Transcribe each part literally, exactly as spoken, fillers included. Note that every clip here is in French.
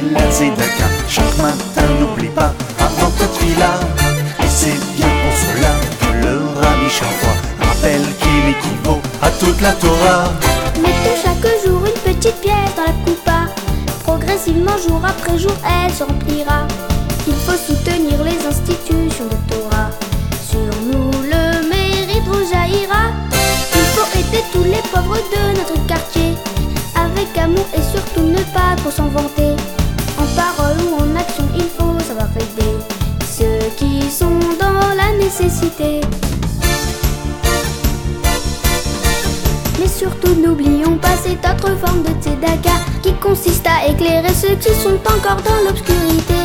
la Tzedaka. Chaque matin n'oublie pas, avant ta tefila. Et c'est bien pour cela que le Rabbi chaque fois rappelle qu'il équivaut à toute la Torah. Mettons chaque jour une petite pièce dans la coupa. Progressivement, jour après jour, elle se remplira. Il faut soutenir les institutions de Torah. Sur nous le mérite rejaillira. Il faut aider tous les pauvres de notre quartier, avec amour et surtout ne pas trop s'en vanter. En parole ou en action, il faut savoir aider ceux qui sont dans la nécessité. Mais surtout n'oublions pas cette autre forme de tzedaka qui consiste à éclairer ceux qui sont encore dans l'obscurité.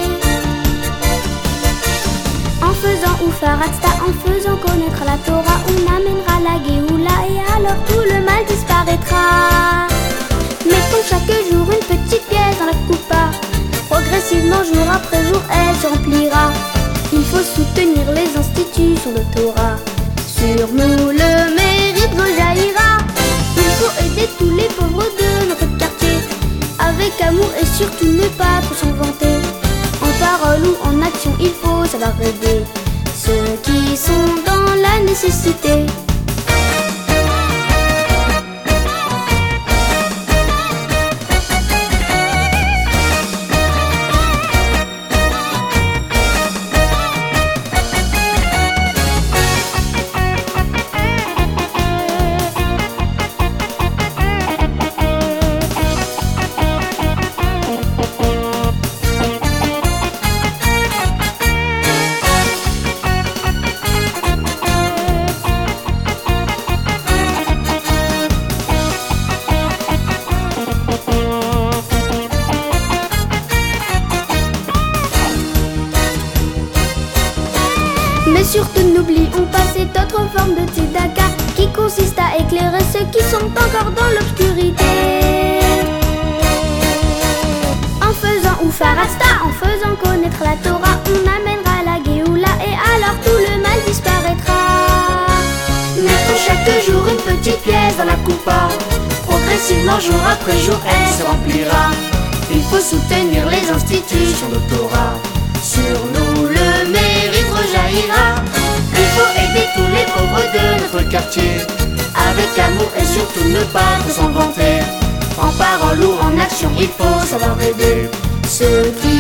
En faisant Ufaratsta, en faisant connaître la Torah, on amènera la Géoula et alors tout le mal disparaîtra. Mettons chaque jour une petite pièce dans la coupa. Progressivement, jour après jour, elle se remplira. Il faut soutenir les institutions de Torah. Sur nous le mérite rejaillira. Il faut aider tous les pauvres de notre quartier, avec amour et surtout ne pas trop s'en vanter. En parole ou en action, il faut savoir aider ceux qui sont dans la nécessité. Mais surtout n'oublions pas cette autre forme de tzedaka qui consiste à éclairer ceux qui sont encore dans l'obscurité. En faisant Ufaratsta, en faisant connaître la Torah, on amènera la Géoula et alors tout le mal disparaîtra. Mettons chaque jour une petite pièce dans la coupa. Progressivement, jour après jour, elle se remplira. Il faut soutenir les institutions de Torah. Sur nous le mérite rejaillira. Il faut aider tous les pauvres de notre quartier, avec amour et surtout ne pas trop s'en vanter. En parole ou en action, il faut savoir aider ceux qui